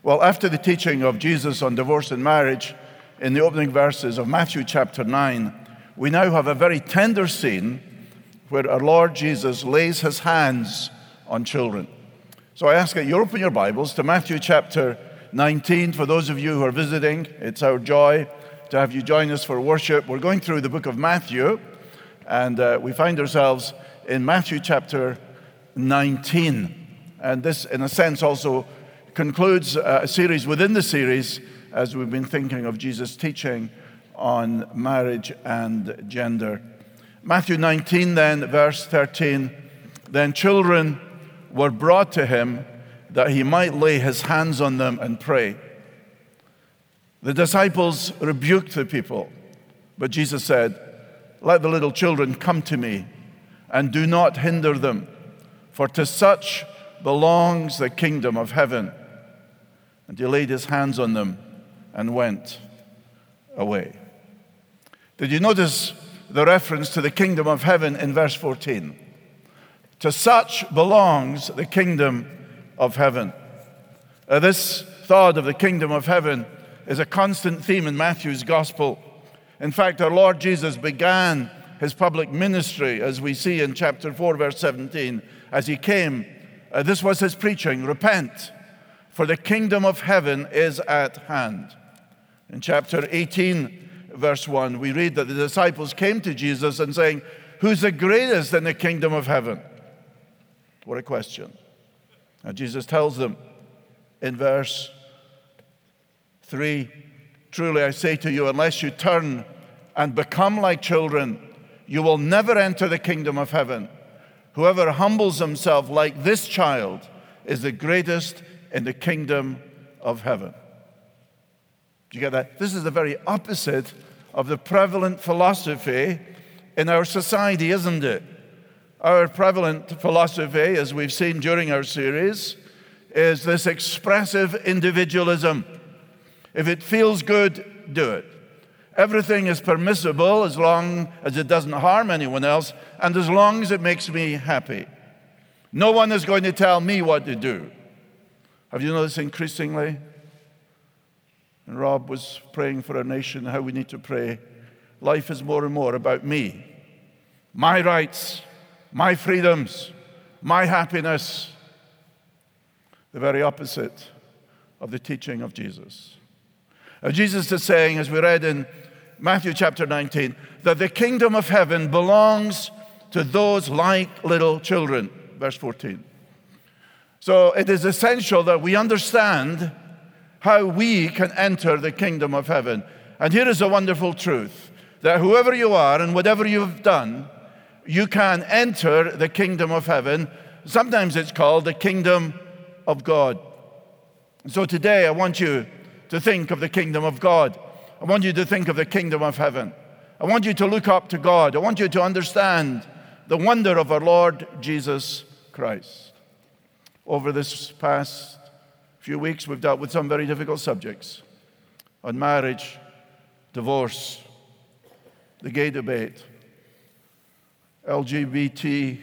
Well, after the teaching of Jesus on divorce and marriage in the opening verses of Matthew chapter 9, we now have a very tender scene where our Lord Jesus lays his hands on children. So I ask that you open your Bibles to Matthew chapter 19. For those of you who are visiting, it's our joy to have you join us for worship. We're going through the book of Matthew, and we find ourselves in Matthew chapter 19. And this, in a sense, also concludes a series within the series as we've been thinking of Jesus' teaching on marriage and gender. Matthew 19, then, verse 13, then children were brought to him that he might lay his hands on them and pray. The disciples rebuked the people, but Jesus said, let the little children come to me, and do not hinder them, for to such belongs the kingdom of heaven. And he laid his hands on them and went away. Did you notice the reference to the kingdom of heaven in verse 14? To such belongs the kingdom of heaven. This thought of the kingdom of heaven is a constant theme in Matthew's gospel. In fact, our Lord Jesus began his public ministry, as we see in chapter 4, verse 17. As he came, this was his preaching: repent, for the kingdom of heaven is at hand. In chapter 18, verse 1, we read that the disciples came to Jesus and saying, who's the greatest in the kingdom of heaven? What a question. And Jesus tells them in verse 3, truly I say to you, unless you turn and become like children, you will never enter the kingdom of heaven. Whoever humbles himself like this child is the greatest in the kingdom of heaven. Do you get that? This is the very opposite of the prevalent philosophy in our society, isn't it? Our prevalent philosophy, as we've seen during our series, is this expressive individualism. If it feels good, do it. Everything is permissible as long as it doesn't harm anyone else and as long as it makes me happy. No one is going to tell me what to do. Have you noticed increasingly? And Rob was praying for our nation, how we need to pray. Life is more and more about me, my rights, my freedoms, my happiness. The very opposite of the teaching of Jesus. Jesus is saying, as we read in Matthew chapter 19, that the kingdom of heaven belongs to those like little children. Verse 14. So it is essential that we understand how we can enter the kingdom of heaven. And here is a wonderful truth, that whoever you are and whatever you've done, you can enter the kingdom of heaven. Sometimes it's called the kingdom of God. So today I want you to think of the kingdom of God. I want you to think of the kingdom of heaven. I want you to look up to God. I want you to understand the wonder of our Lord Jesus Christ. Over this past few weeks, we've dealt with some very difficult subjects on marriage, divorce, the gay debate, LGBTQ+,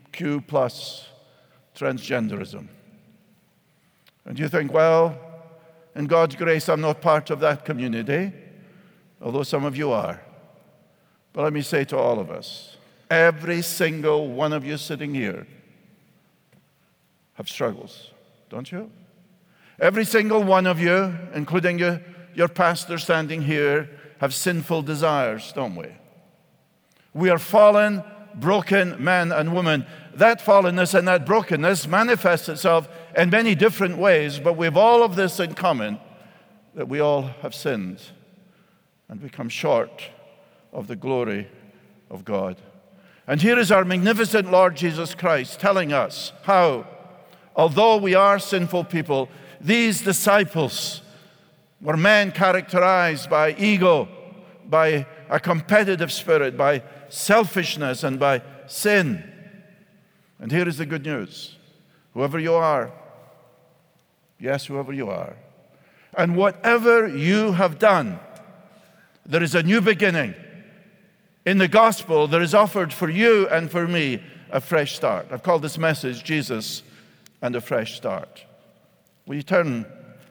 transgenderism. And you think, well, in God's grace, I'm not part of that community, although some of you are. But let me say to all of us, every single one of you sitting here have struggles, don't you? Every single one of you, including your pastor standing here, have sinful desires, don't we? We are fallen, broken men and women. That fallenness and that brokenness manifests itself in many different ways, but we have all of this in common, that we all have sinned and become short of the glory of God. And here is our magnificent Lord Jesus Christ telling us how, although we are sinful people, these disciples were men characterized by ego, by a competitive spirit, by selfishness, and by sin. And here is the good news. Whoever you are, yes, whoever you are, and whatever you have done, there is a new beginning. In the gospel, there is offered for you and for me a fresh start. I've called this message, Jesus and a Fresh Start. Will you turn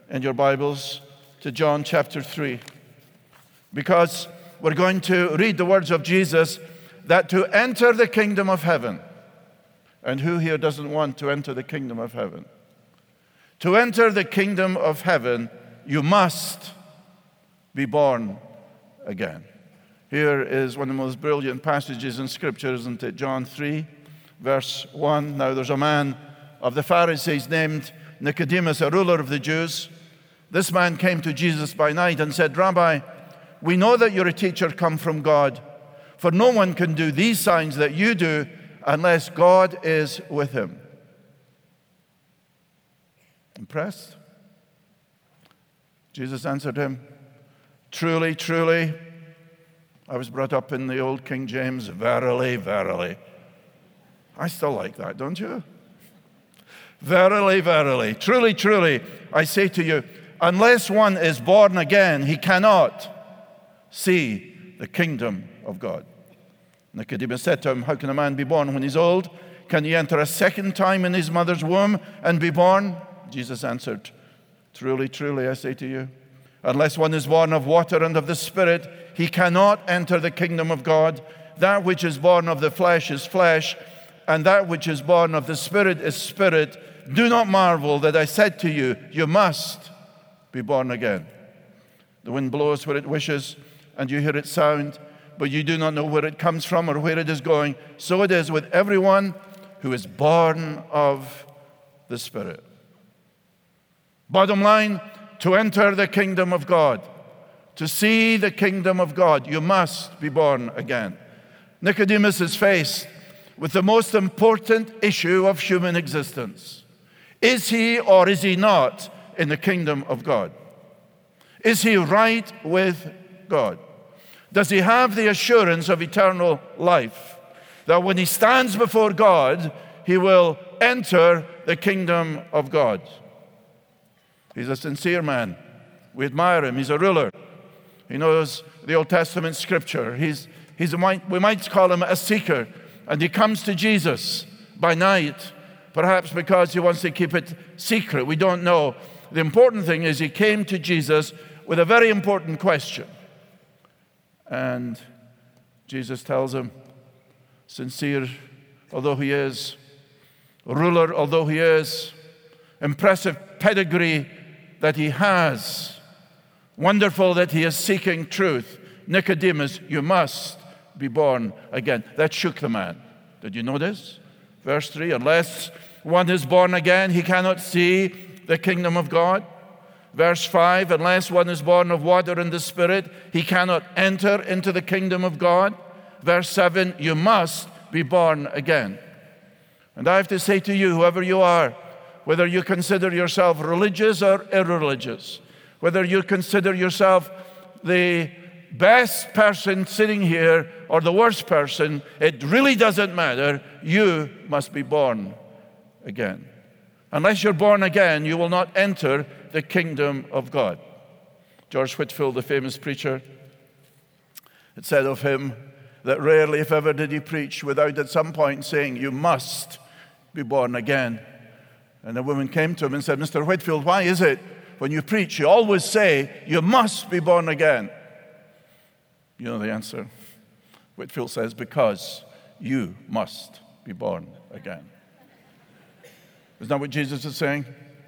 in your Bibles to John chapter 3, because we're going to read the words of Jesus that to enter the kingdom of heaven, and who here doesn't want to enter the kingdom of heaven? To enter the kingdom of heaven, you must be born again. Here is one of the most brilliant passages in Scripture, isn't it? John 3, verse 1. Now there's a man of the Pharisees named Nicodemus, a ruler of the Jews. This man came to Jesus by night and said, Rabbi, we know that you're a teacher come from God, for no one can do these signs that you do unless God is with him. Impressed? Jesus answered him, Truly, truly, I was brought up in the old King James, verily, verily. I still like that, don't you? Verily, verily, truly, truly, I say to you, unless one is born again, he cannot see the kingdom of God. Nicodemus said to him, How can a man be born when he's old? Can he enter a second time in his mother's womb and be born? Jesus answered, Truly, truly, I say to you, unless one is born of water and of the Spirit, he cannot enter the kingdom of God. That which is born of the flesh is flesh, and that which is born of the Spirit is spirit. Do not marvel that I said to you, you must be born again. The wind blows where it wishes, and you hear its sound, but you do not know where it comes from or where it is going. So it is with everyone who is born of the Spirit. Bottom line, to enter the kingdom of God, to see the kingdom of God, you must be born again. Nicodemus is faced with the most important issue of human existence. Is he or is he not in the kingdom of God? Is he right with God? Does he have the assurance of eternal life, that when he stands before God, he will enter the kingdom of God? He's a sincere man. We admire him. He's a ruler. He knows the Old Testament scripture. We might call him a seeker. And he comes to Jesus by night, perhaps because he wants to keep it secret. We don't know. The important thing is he came to Jesus with a very important question. And Jesus tells him, sincere although he is, ruler although he is, impressive pedigree that he has, wonderful that he is seeking truth. Nicodemus, you must be born again. That shook the man. Did you notice? Verse 3, unless one is born again, he cannot see the kingdom of God. Verse 5, unless one is born of water and the Spirit, he cannot enter into the kingdom of God. Verse 7, you must be born again. And I have to say to you, whoever you are, whether you consider yourself religious or irreligious, whether you consider yourself the best person sitting here or the worst person, it really doesn't matter. You must be born again. Unless you're born again, you will not enter the kingdom of God. George Whitefield, the famous preacher, it said of him that rarely, if ever, did he preach without at some point saying, you must be born again. And a woman came to him and said, Mr. Whitefield, why is it when you preach, you always say, you must be born again? You know the answer. Whitefield says, because you must be born again. Isn't that what Jesus is saying?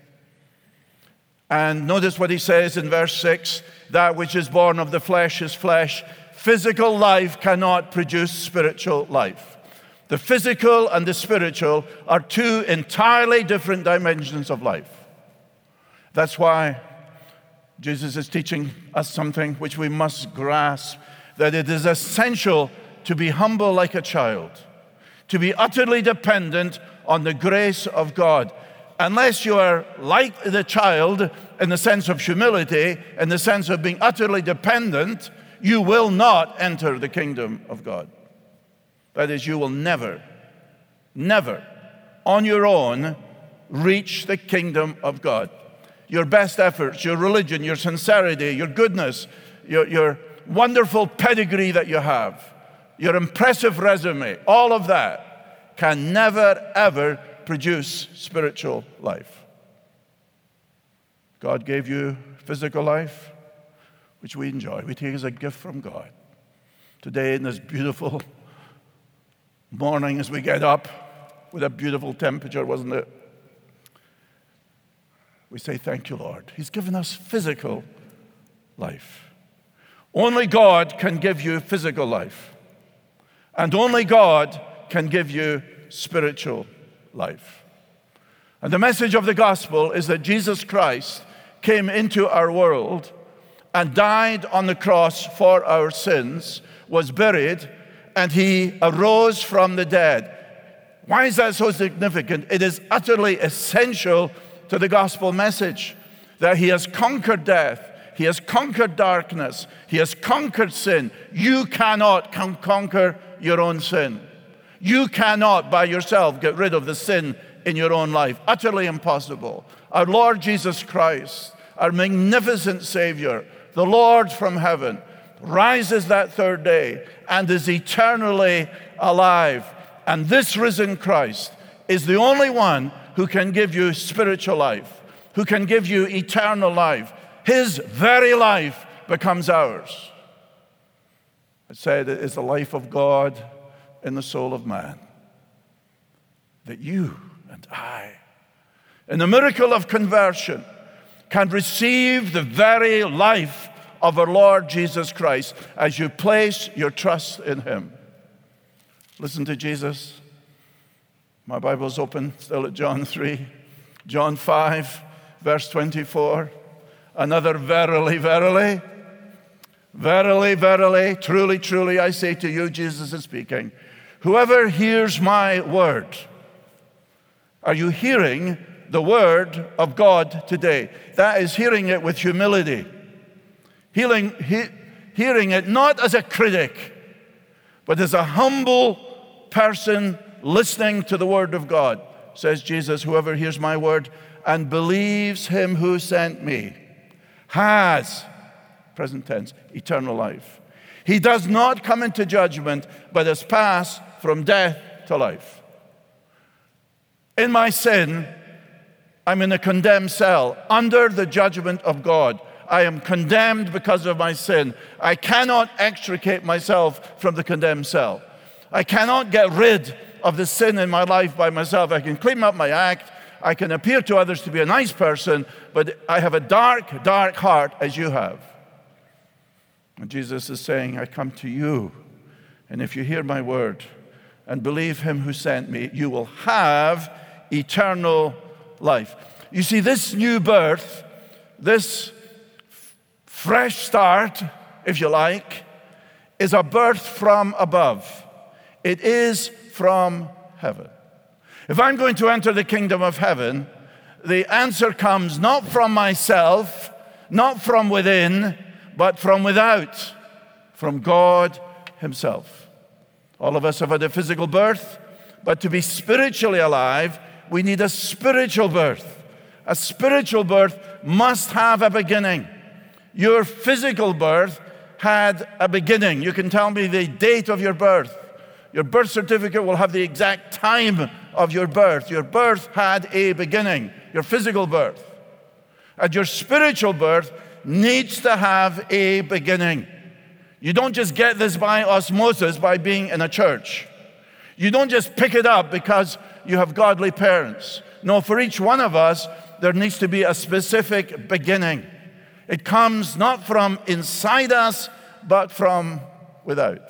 And notice what he says in verse 6, that which is born of the flesh is flesh. Physical life cannot produce spiritual life. The physical and the spiritual are two entirely different dimensions of life. That's why Jesus is teaching us something which we must grasp, that it is essential to be humble like a child, to be utterly dependent on the grace of God. Unless you are like the child in the sense of humility, in the sense of being utterly dependent, you will not enter the kingdom of God. That is, you will never, never on your own reach the kingdom of God. Your best efforts, your religion, your sincerity, your goodness, your wonderful pedigree that you have, your impressive resume, all of that can never, ever produce spiritual life. God gave you physical life, which we enjoy. We take as a gift from God. Today, in this beautiful morning as we get up with a beautiful temperature, wasn't it? We say, thank you, Lord. He's given us physical life. Only God can give you physical life. And only God can give you spiritual life. And the message of the gospel is that Jesus Christ came into our world and died on the cross for our sins, was buried, and he arose from the dead. Why is that so significant? It is utterly essential to the gospel message that he has conquered death, he has conquered darkness, he has conquered sin. You cannot conquer your own sin. You cannot by yourself get rid of the sin in your own life. Utterly impossible. Our Lord Jesus Christ, our magnificent Savior, the Lord from heaven, rises that third day and is eternally alive. And this risen Christ is the only one who can give you spiritual life, who can give you eternal life. His very life becomes ours. I said it is the life of God in the soul of man. That you and I, in the miracle of conversion, can receive the very life of our Lord Jesus Christ as you place your trust in him. Listen to Jesus. My Bible's open, still at John 3. John 5, verse 24. Another verily, verily. Verily, verily, truly, truly, I say to you, Jesus is speaking. Whoever hears my word. Are you hearing the word of God today? That is hearing it with humility. Hearing it not as a critic, but as a humble person listening to the word of God. Says Jesus, whoever hears my word and believes him who sent me has, present tense, eternal life. He does not come into judgment, but has passed from death to life. In my sin, I'm in a condemned cell under the judgment of God. I am condemned because of my sin. I cannot extricate myself from the condemned cell. I cannot get rid of the sin in my life by myself. I can clean up my act. I can appear to others to be a nice person, but I have a dark, dark heart as you have. And Jesus is saying, I come to you, and if you hear my word and believe him who sent me, you will have eternal life. You see, this new birth, this fresh start, if you like, is a birth from above. It is from heaven. If I'm going to enter the kingdom of heaven, the answer comes not from myself, not from within, but from without, from God himself. All of us have had a physical birth, but to be spiritually alive, we need a spiritual birth. A spiritual birth must have a beginning. Your physical birth had a beginning. You can tell me the date of your birth. Your birth certificate will have the exact time of your birth. Your birth had a beginning, your physical birth. And your spiritual birth needs to have a beginning. You don't just get this by osmosis by being in a church. You don't just pick it up because you have godly parents. No, for each one of us, there needs to be a specific beginning. It comes not from inside us, but from without.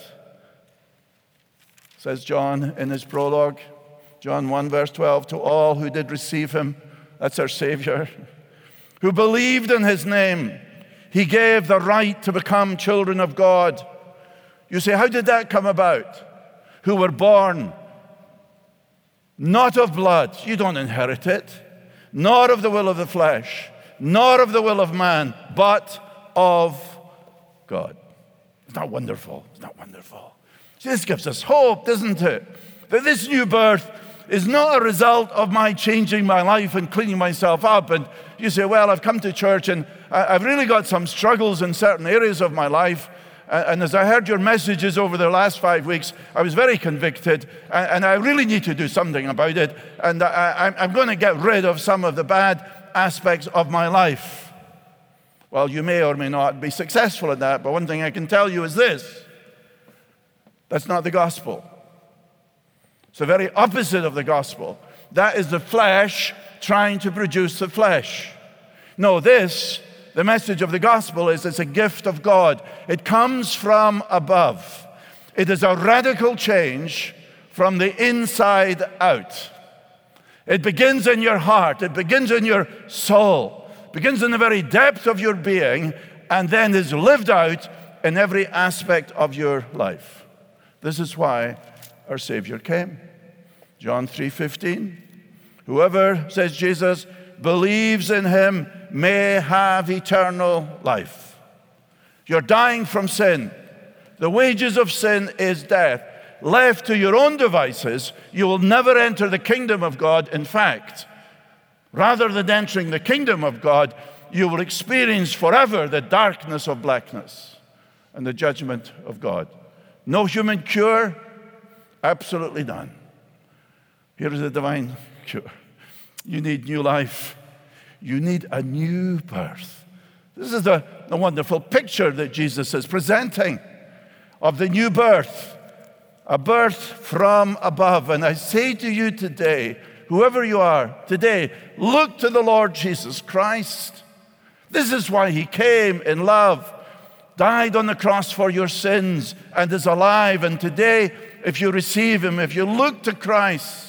Says John in his prologue, John 1 verse 12, to all who did receive him, that's our Savior, who believed in his name, he gave the right to become children of God. You say, how did that come about? Who were born not of blood, you don't inherit it, nor of the will of the flesh, nor of the will of man, but of God. Isn't that wonderful? Isn't that wonderful? See, this gives us hope, doesn't it? That this new birth is not a result of my changing my life and cleaning myself up. And you say, well, I've come to church and I've really got some struggles in certain areas of my life. And as I heard your messages over the last 5 weeks, I was very convicted, and I really need to do something about it. And I'm going to get rid of some of the bad aspects of my life. Well, you may or may not be successful at that, but one thing I can tell you is this: that's not the gospel. It's the very opposite of the gospel. That is the flesh trying to produce the flesh. No, the message of the gospel is it's a gift of God. It comes from above. It is a radical change from the inside out. It begins in your heart. It begins in your soul. It begins in the very depth of your being and then is lived out in every aspect of your life. This is why our Savior came. John 3:15. Whoever, says Jesus, believes in him may have eternal life. You're dying from sin. The wages of sin is death. Left to your own devices, you will never enter the kingdom of God. In fact, rather than entering the kingdom of God, you will experience forever the darkness of blackness and the judgment of God. No human cure, absolutely none. Here is a divine cure. You need new life. You need a new birth. This is the wonderful picture that Jesus is presenting of the new birth, a birth from above. And I say to you today, whoever you are today, look to the Lord Jesus Christ. This is why he came in love, died on the cross for your sins, and is alive. And today, if you receive him, if you look to Christ,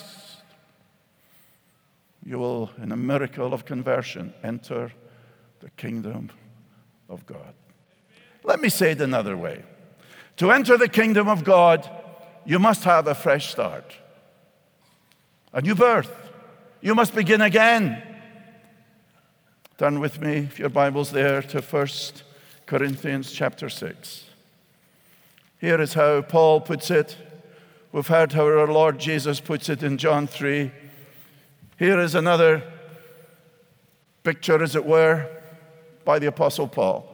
you will, in a miracle of conversion, enter the kingdom of God. Let me say it another way. To enter the kingdom of God, you must have a fresh start, a new birth. You must begin again. Turn with me, if your Bible's there, to 1 Corinthians chapter 6. Here is how Paul puts it. We've heard how our Lord Jesus puts it in John 3. Here is another picture, as it were, by the Apostle Paul.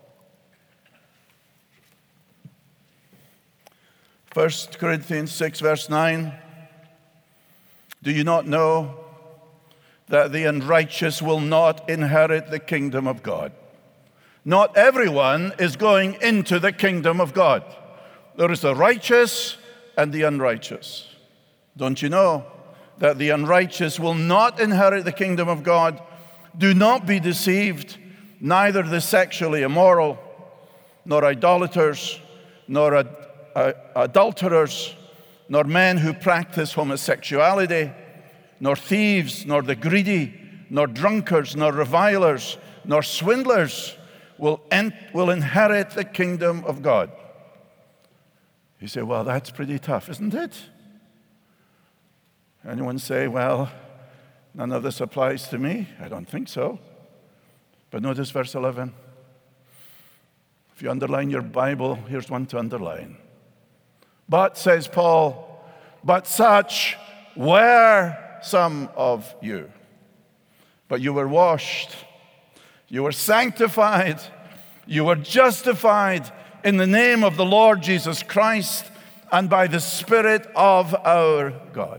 1 Corinthians 6, verse 9. Do you not know that the unrighteous will not inherit the kingdom of God? Not everyone is going into the kingdom of God. There is the righteous and the unrighteous. Don't you know that the unrighteous will not inherit the kingdom of God? Do not be deceived. Neither the sexually immoral, nor idolaters, nor adulterers, nor men who practice homosexuality, nor thieves, nor the greedy, nor drunkards, nor revilers, nor swindlers will inherit the kingdom of God. You say, well, that's pretty tough, isn't it? Anyone say, well, none of this applies to me? I don't think so. But notice verse 11. If you underline your Bible, here's one to underline. But, says Paul, but such were some of you. But you were washed, you were sanctified, you were justified in the name of the Lord Jesus Christ and by the Spirit of our God.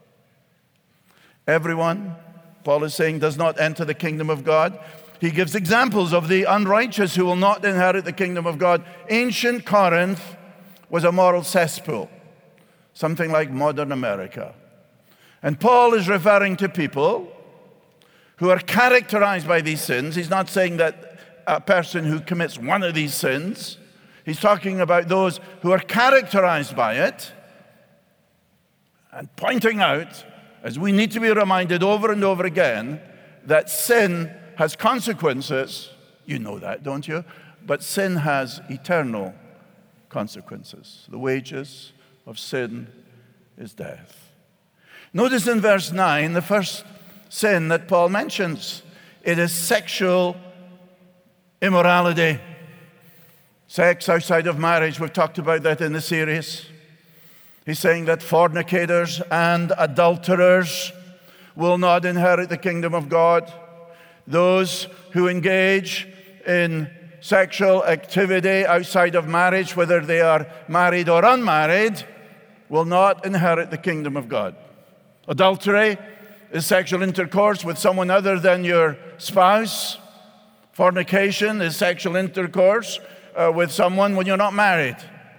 Everyone, Paul is saying, does not enter the kingdom of God. He gives examples of the unrighteous who will not inherit the kingdom of God. Ancient Corinth was a moral cesspool, something like modern America. And Paul is referring to people who are characterized by these sins. He's not saying that a person who commits one of these sins. He's talking about those who are characterized by it and pointing out, as we need to be reminded over and over again, that sin has consequences. You know that, don't you? But sin has eternal consequences. The wages of sin is death. Notice in verse 9, the first sin that Paul mentions. It is sexual immorality. Sex outside of marriage. We've talked about that in the series. He's saying that fornicators and adulterers will not inherit the kingdom of God. Those who engage in sexual activity outside of marriage, whether they are married or unmarried, will not inherit the kingdom of God. Adultery is sexual intercourse with someone other than your spouse. Fornication is sexual intercourse with someone when you're not married.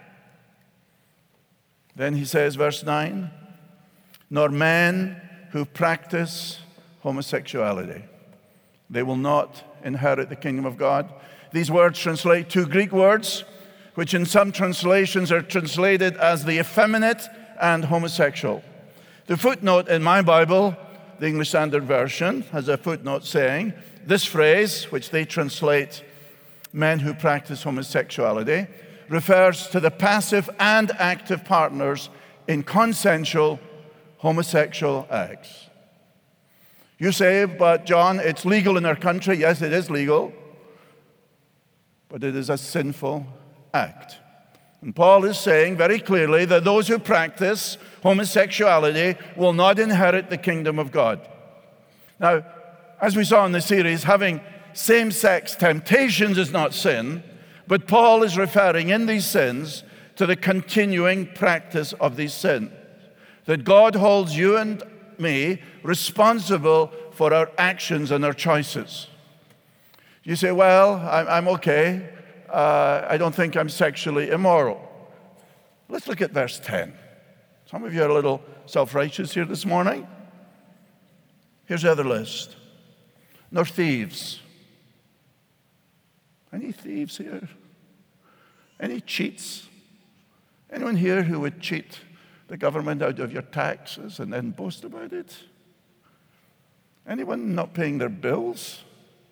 Then he says, verse 9, nor men who practice homosexuality. They will not inherit the kingdom of God. These words translate two Greek words, which in some translations are translated as the effeminate and homosexual. The footnote in my Bible, the English Standard Version, has a footnote saying, this phrase, which they translate men who practice homosexuality, refers to the passive and active partners in consensual homosexual acts. You say, but John, it's legal in our country. Yes, it is legal, but it is a sinful act. And Paul is saying very clearly that those who practice homosexuality will not inherit the kingdom of God. Now, as we saw in the series, having same-sex temptations is not sin, but Paul is referring in these sins to the continuing practice of these sins. That God holds you and me responsible for our actions and our choices. You say, well, I'm okay. I don't think I'm sexually immoral. Let's look at verse 10. Some of you are a little self-righteous here this morning. Here's the other list. Nor thieves. Any thieves here? Any cheats? Anyone here who would cheat the government out of your taxes and then boast about it? Anyone not paying their bills?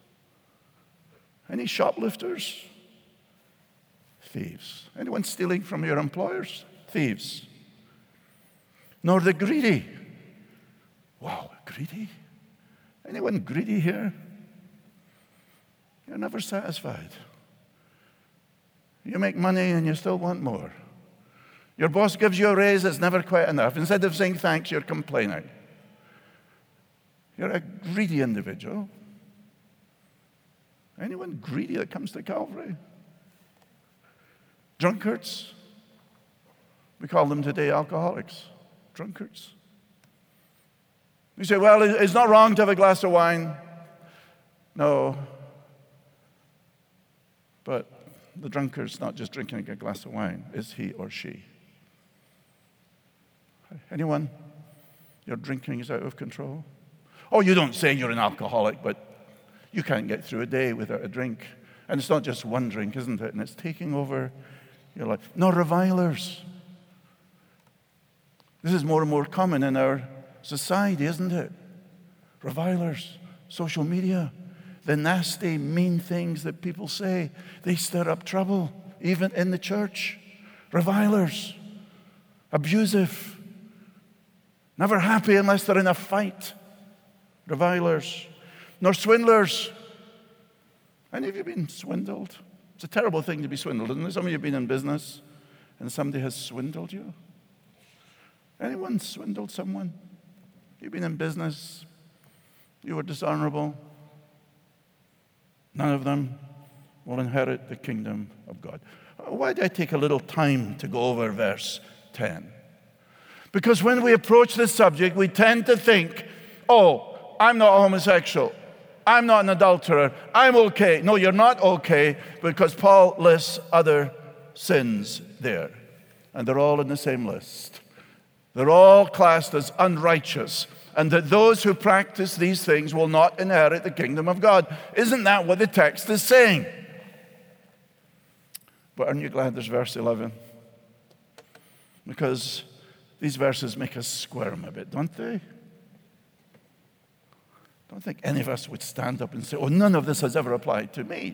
Any shoplifters? Thieves. Anyone stealing from your employers? Thieves. Nor the greedy. Wow, greedy? Anyone greedy here? You're never satisfied. You make money and you still want more. Your boss gives you a raise, it's never quite enough. Instead of saying thanks, you're complaining. You're a greedy individual. Anyone greedy that comes to Calvary? Drunkards. We call them today alcoholics. Drunkards. You say, well, it's not wrong to have a glass of wine. No. But the drunkard's not just drinking a glass of wine, is he or she? Anyone? Your drinking is out of control? Oh, you don't say you're an alcoholic, but you can't get through a day without a drink. And it's not just one drink, isn't it? And it's taking over your life. No, revilers. This is more and more common in our society, isn't it? Revilers, social media, the nasty, mean things that people say, they stir up trouble, even in the church. Revilers, abusive, never happy unless they're in a fight. Revilers, nor swindlers. Any of you been swindled? It's a terrible thing to be swindled, isn't it? Some of you have been in business and somebody has swindled you. Anyone swindled someone? You've been in business. You were dishonorable. None of them will inherit the kingdom of God. Why did I take a little time to go over verse 10? Because when we approach this subject, we tend to think, oh, I'm not homosexual. I'm not an adulterer. I'm okay. No, you're not okay, because Paul lists other sins there. And they're all in the same list. They're all classed as unrighteous. And that those who practice these things will not inherit the kingdom of God. Isn't that what the text is saying? But aren't you glad there's verse 11? Because these verses make us squirm a bit, don't they? I don't think any of us would stand up and say, oh, none of this has ever applied to me.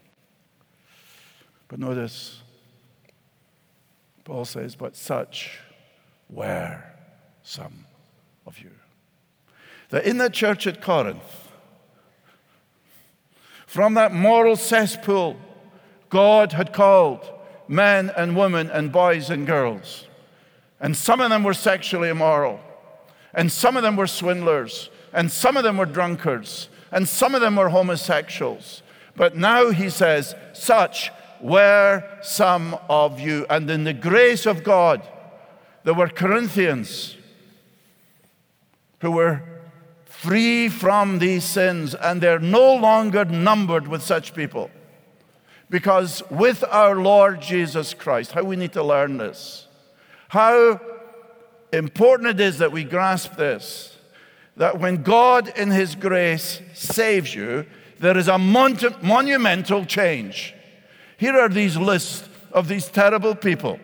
But notice, Paul says, but such were some of you. That in the church at Corinth, from that moral cesspool, God had called men and women and boys and girls. And some of them were sexually immoral. And some of them were swindlers. And some of them were drunkards. And some of them were homosexuals. But now he says, such were some of you. And in the grace of God, there were Corinthians who were free from these sins, and they're no longer numbered with such people. Because with our Lord Jesus Christ, how we need to learn this, how important it is that we grasp this, that when God in His grace saves you, there is a monumental change. Here are these lists of these terrible people.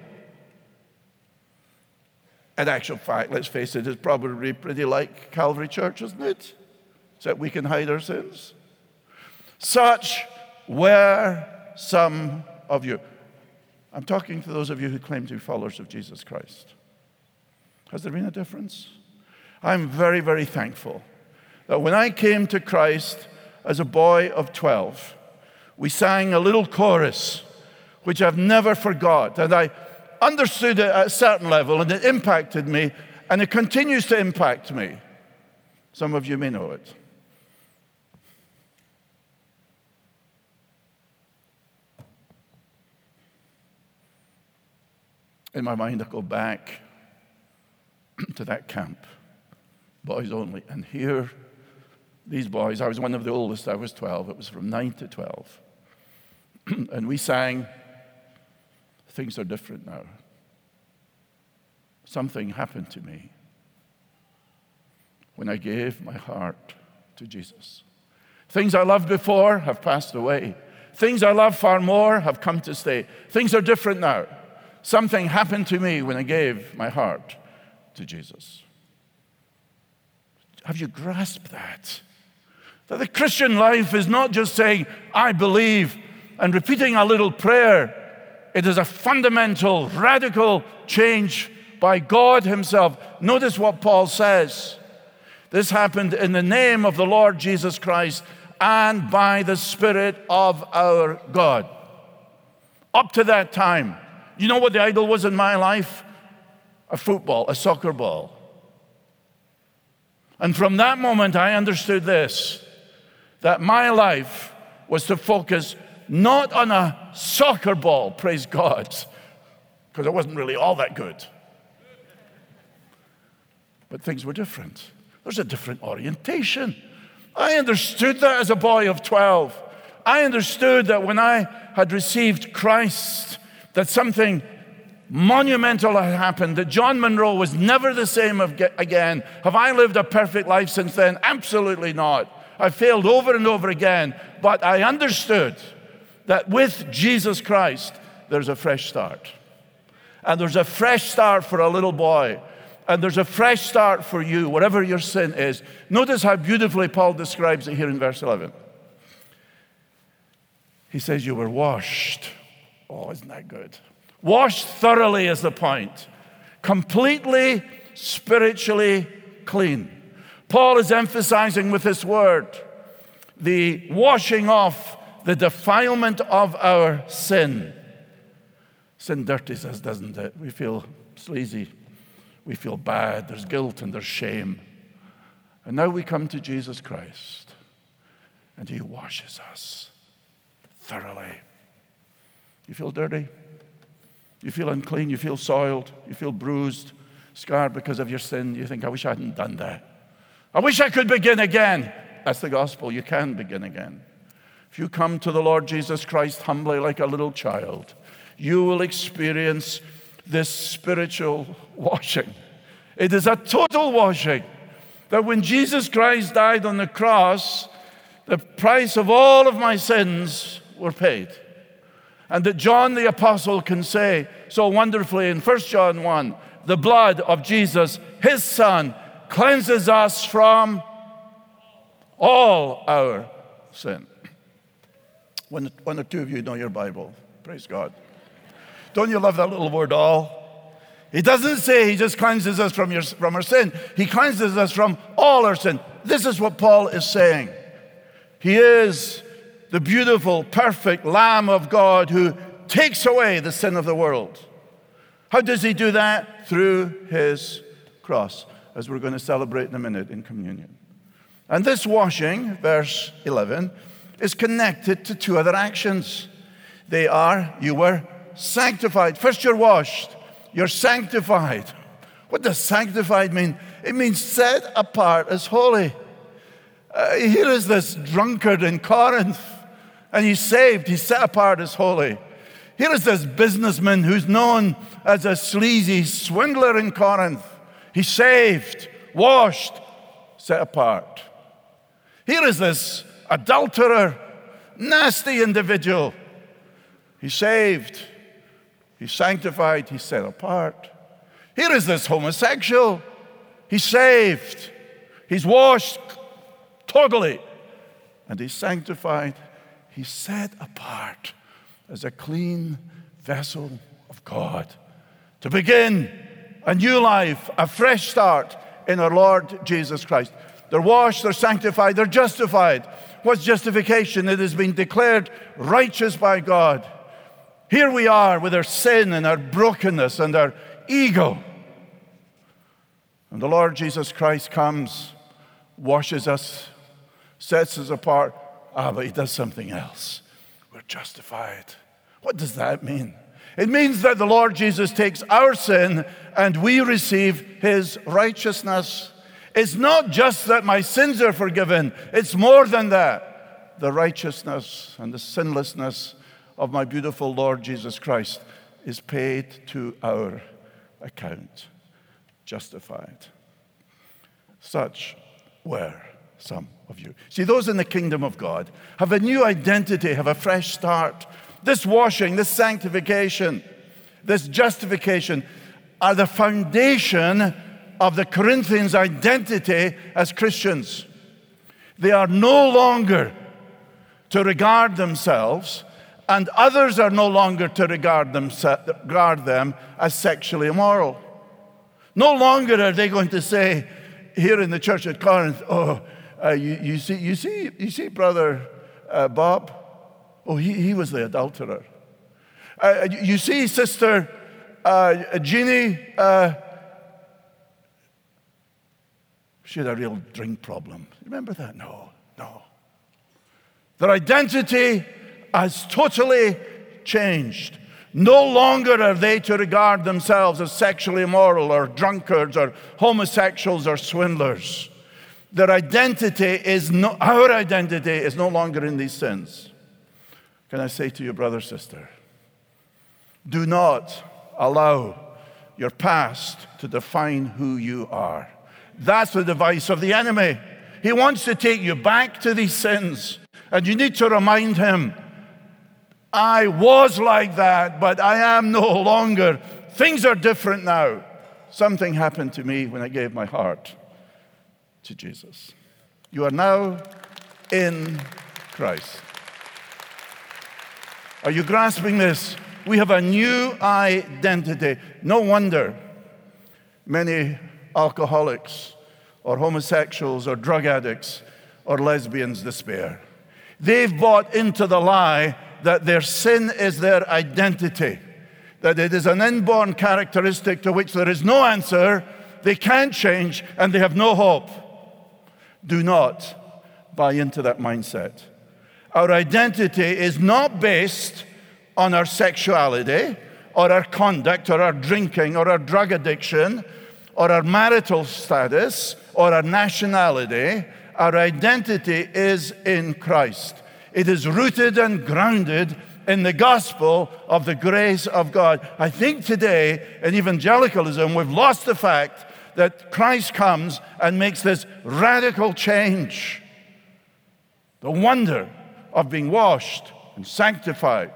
In actual fact, let's face it, it's probably pretty like Calvary Church, isn't it? Except we can hide our sins. Such were some of you. I'm talking to those of you who claim to be followers of Jesus Christ. Has there been a difference? I'm very, very thankful that when I came to Christ as a boy of 12, we sang a little chorus, which I've never forgot. And I understood it at a certain level, and it impacted me, and it continues to impact me. Some of you may know it. In my mind, I go back to that camp, boys only. And here, these boys, I was one of the oldest, I was 12. It was from 9 to 12. And we sang, "Things are different now." Something happened to me when I gave my heart to Jesus. Things I loved before have passed away. Things I loved far more have come to stay. Things are different now. Something happened to me when I gave my heart to Jesus. Have you grasped that? That the Christian life is not just saying, "I believe," and repeating a little prayer. It is a fundamental, radical change by God Himself. Notice what Paul says. This happened in the name of the Lord Jesus Christ and by the Spirit of our God. Up to that time, you know what the idol was in my life? A football, a soccer ball. And from that moment, I understood this, that my life was to focus not on a soccer ball, praise God, because it wasn't really all that good. But things were different. There's a different orientation. I understood that as a boy of 12. I understood that when I had received Christ, that something monumental had happened, that John Monroe was never the same again. Have I lived a perfect life since then? Absolutely not. I failed over and over again, but I understood that with Jesus Christ, there's a fresh start. And there's a fresh start for a little boy. And there's a fresh start for you, whatever your sin is. Notice how beautifully Paul describes it here in verse 11. He says, "You were washed." Oh, isn't that good? Washed thoroughly is the point. Completely, spiritually clean. Paul is emphasizing with this word the washing off the defilement of our sin. Sin dirties us, doesn't it? We feel sleazy. We feel bad. There's guilt and there's shame. And now we come to Jesus Christ, and He washes us thoroughly. You feel dirty? You feel unclean? You feel soiled? You feel bruised, scarred because of your sin? You think, "I wish I hadn't done that. I wish I could begin again." That's the gospel. You can begin again. If you come to the Lord Jesus Christ humbly like a little child, you will experience this spiritual washing. It is a total washing. That when Jesus Christ died on the cross, the price of all of my sins were paid. And that John the Apostle can say so wonderfully in 1 John 1, the blood of Jesus, His Son, cleanses us from all our sin. One or two of you know your Bible. Praise God. Don't you love that little word, all? He doesn't say He just cleanses us from our sin. He cleanses us from all our sin. This is what Paul is saying. He is the beautiful, perfect Lamb of God who takes away the sin of the world. How does He do that? Through His cross, as we're going to celebrate in a minute in communion. And this washing, verse 11, is connected to two other actions. They are, you were sanctified. First, you're washed. You're sanctified. What does sanctified mean? It means set apart as holy. Here is this drunkard in Corinth, and he's saved. He's set apart as holy. Here is this businessman who's known as a sleazy swindler in Corinth. He's saved, washed, set apart. Here is this adulterer, nasty individual. He's saved, he's sanctified, he's set apart. Here is this homosexual. He's saved, he's washed totally, and he's sanctified. He's set apart as a clean vessel of God to begin a new life, a fresh start in our Lord Jesus Christ. They're washed, they're sanctified, they're justified. What's justification? It has been declared righteous by God. Here we are with our sin and our brokenness and our ego. And the Lord Jesus Christ comes, washes us, sets us apart. But he does something else. We're justified. What does that mean? It means that the Lord Jesus takes our sin and we receive his righteousness. It's not just that my sins are forgiven. It's more than that. The righteousness and the sinlessness of my beautiful Lord Jesus Christ is paid to our account. Justified. Such were some of you. See, those in the kingdom of God have a new identity, have a fresh start. This washing, this sanctification, this justification are the foundation of the Corinthians' identity as Christians. They are no longer to regard themselves, and others are no longer to regard them as sexually immoral. No longer are they going to say here in the church at Corinth, you see, Brother Bob? Oh, he was the adulterer. You see, Sister Jeannie? She had a real drink problem. Remember that? No. Their identity has totally changed. No longer are they to regard themselves as sexually immoral or drunkards or homosexuals or swindlers. Our identity is no longer in these sins. Can I say to you, brother, sister, do not allow your past to define who you are. That's the device of the enemy. He wants to take you back to these sins, and you need to remind him, I was like that, but I am no longer. Things are different now. Something happened to me when I gave my heart to Jesus. You are now in Christ. Are you grasping this? We have a new identity. No wonder many alcoholics or homosexuals or drug addicts or lesbians despair. They've bought into the lie that their sin is their identity, that it is an inborn characteristic to which there is no answer, they can't change, and they have no hope. Do not buy into that mindset. Our identity is not based on our sexuality or our conduct or our drinking or our drug addiction or our marital status or our nationality. Our identity is in Christ. It is rooted and grounded in the gospel of the grace of God. I think today in evangelicalism we've lost the fact that Christ comes and makes this radical change. The wonder of being washed and sanctified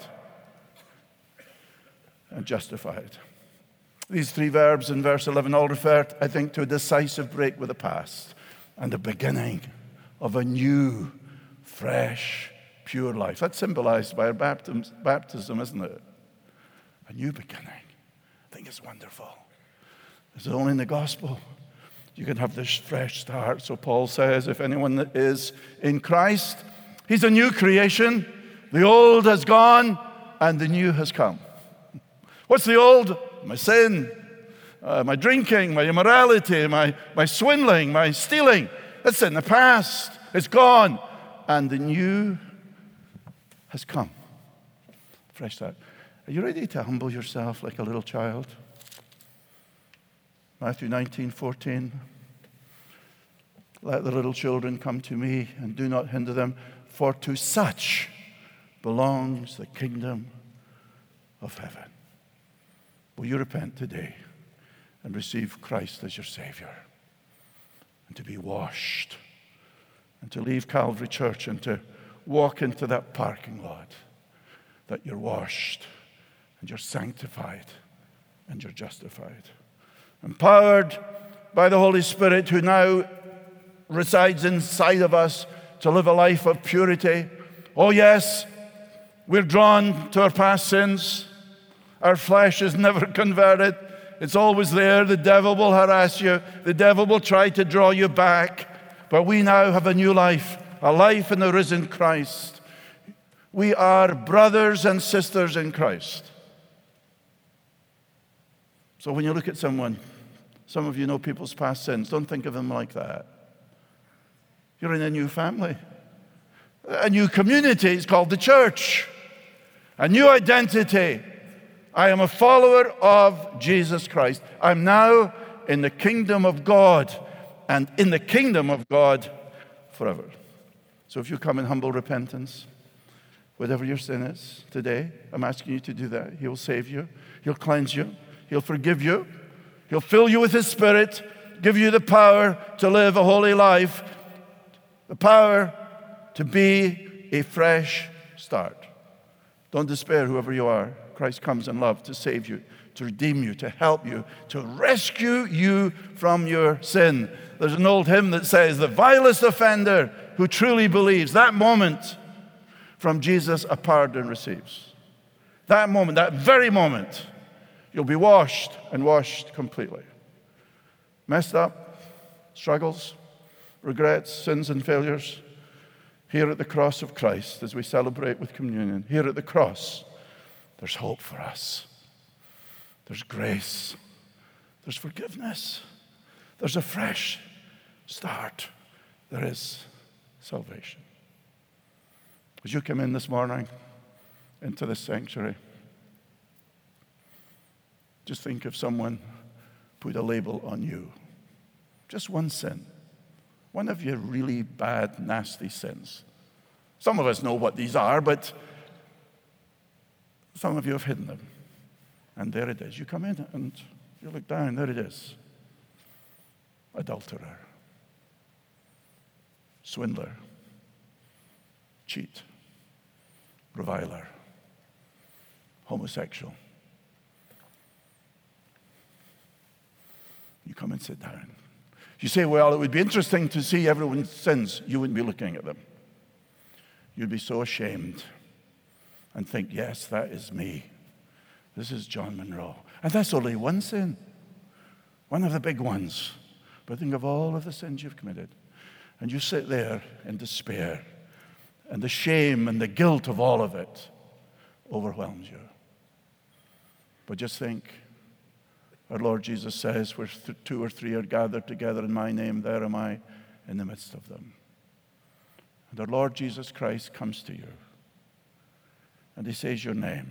and justified. These three verbs in verse 11 all refer, I think, to a decisive break with the past and the beginning of a new, fresh, pure life. That's symbolized by our baptism, isn't it? A new beginning. I think it's wonderful. It's only in the gospel you can have this fresh start. So Paul says, if anyone is in Christ, he's a new creation. The old has gone and the new has come. What's the old? My sin, my drinking, my immorality, my swindling, my stealing. That's in the past. It's gone. And the new has come. Fresh start. Are you ready to humble yourself like a little child? Matthew 19:14. Let the little children come to me, and do not hinder them, for to such belongs the kingdom of heaven. Will you repent today and receive Christ as your Savior, and to be washed, and to leave Calvary Church and to walk into that parking lot, that you're washed and you're sanctified and you're justified, empowered by the Holy Spirit who now resides inside of us to live a life of purity. Oh yes, we're drawn to our past sins. Our flesh is never converted. It's always there. The devil will harass you. The devil will try to draw you back. But we now have a new life, a life in the risen Christ. We are brothers and sisters in Christ. So when you look at someone, some of you know people's past sins, don't think of them like that. You're in a new family, a new community. It's called the church, a new identity. I am a follower of Jesus Christ. I'm now in the kingdom of God, and in the kingdom of God forever. So if you come in humble repentance, whatever your sin is today, I'm asking you to do that. He will save you. He'll cleanse you. He'll forgive you. He'll fill you with His Spirit, give you the power to live a holy life, the power to be a fresh start. Don't despair, whoever you are. Christ comes in love to save you, to redeem you, to help you, to rescue you from your sin. There's an old hymn that says, the vilest offender who truly believes, that moment from Jesus a pardon receives. That moment, that very moment, you'll be washed and washed completely. Messed up, struggles, regrets, sins and failures. Here at the cross of Christ, as we celebrate with communion, here at the cross, there's hope for us. There's grace. There's forgiveness. There's a fresh start. There is salvation. As you come in this morning into this sanctuary, just think if someone put a label on you. Just one sin. One of your really bad, nasty sins. Some of us know what these are, but some of you have hidden them. And there it is. You come in and you look down, there it is. Adulterer. Swindler. Cheat. Reviler. Homosexual. You come and sit down. You say, well, it would be interesting to see everyone's sins. You wouldn't be looking at them. You'd be so ashamed and think, yes, that is me. This is John Monroe. And that's only one sin, one of the big ones. But think of all of the sins you've committed. And you sit there in despair, and the shame and the guilt of all of it overwhelms you. But just think, our Lord Jesus says, where two or three are gathered together in my name, there am I in the midst of them. And our Lord Jesus Christ comes to you, and He says your name,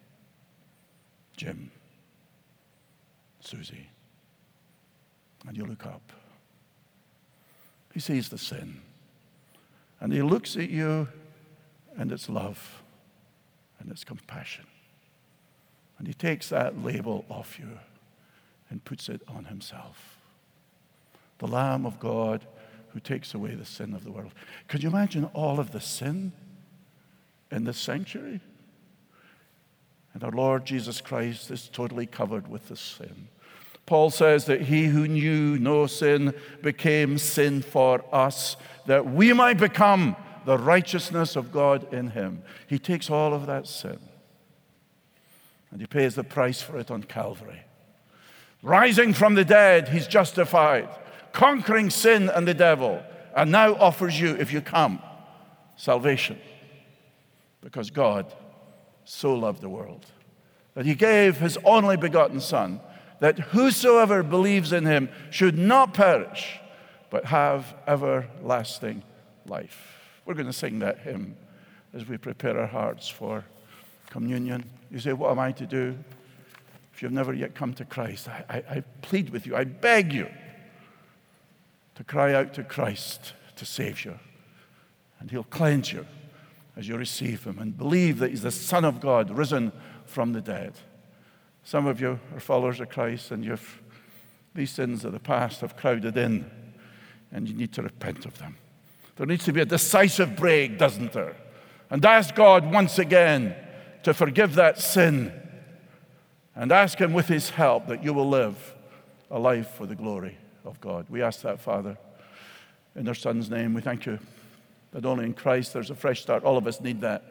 Jim, Susie, and you look up. He sees the sin, and He looks at you, and it's love, and it's compassion. And He takes that label off you and puts it on Himself. The Lamb of God who takes away the sin of the world. Could you imagine all of the sin in this sanctuary? And our Lord Jesus Christ is totally covered with the sin. Paul says that He who knew no sin became sin for us, that we might become the righteousness of God in Him. He takes all of that sin, and He pays the price for it on Calvary. Rising from the dead, He's justified, conquering sin and the devil, and now offers you, if you come, salvation. Because God so loved the world that He gave His only begotten Son, that whosoever believes in Him should not perish, but have everlasting life. We're going to sing that hymn as we prepare our hearts for communion. You say, what am I to do? If you've never yet come to Christ, I plead with you, I beg you, to cry out to Christ to save you. And he'll cleanse you as you receive him and believe that he's the Son of God risen from the dead. Some of you are followers of Christ, and these sins of the past have crowded in, and you need to repent of them. There needs to be a decisive break, doesn't there? And ask God once again to forgive that sin, and ask him with his help that you will live a life for the glory of God. We ask that, Father, in our Son's name. We thank you that only in Christ there's a fresh start. All of us need that.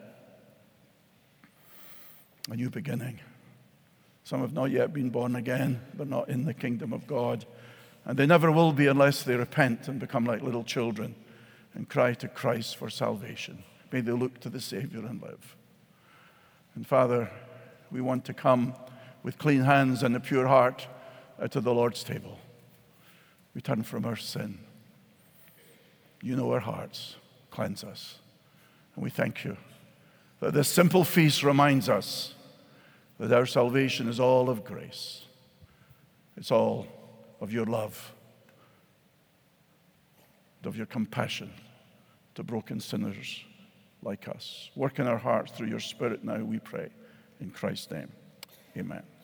A new beginning. Some have not yet been born again. They're not in the kingdom of God. And they never will be unless they repent and become like little children and cry to Christ for salvation. May they look to the Savior and live. And Father, we want to come with clean hands and a pure heart to the Lord's table. We turn from our sin. You know our hearts. Cleanse us. And we thank you that this simple feast reminds us that our salvation is all of grace. It's all of your love, of your compassion to broken sinners like us. Work in our hearts through your Spirit now, we pray. In Christ's name, amen.